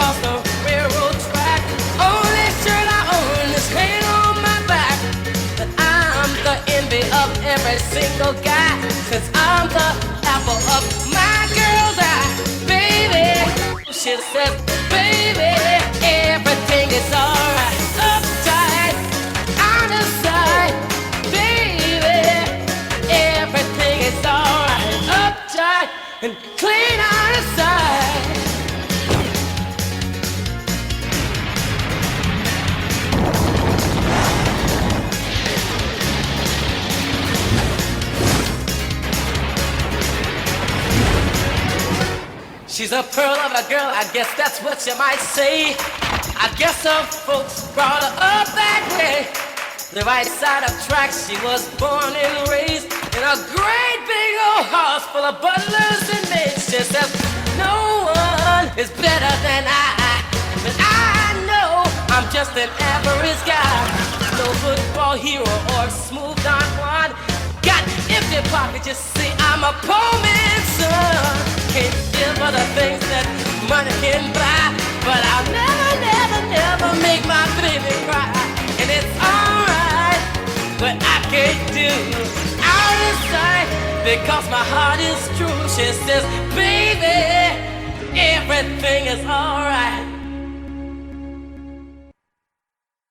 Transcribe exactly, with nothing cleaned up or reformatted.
across the railroad track. Only shirt I own is hanging on my back. But I'm the envy of every single guy, 'cause I'm the apple of my girl's eye. Baby, she says, baby, everything is alright. Uptight, out of sight. Baby, everything is alright. Uptight and clean out of sight. She's a pearl of a girl, I guess that's what you might say. I guess her folks brought her up that way. The right side of tracks, she was born and raised in a great big old house full of butlers and maids. She says, no one is better than I, but I know I'm just an average guy. No football hero or smooth Don Juan. Got empty pockets, you see, I'm a poor man's son. Can't give her the things that money can buy, but I'll never, never, never make my baby cry. And it's alright, but I can't do out of sight, because my heart is true. She says, baby, everything is alright.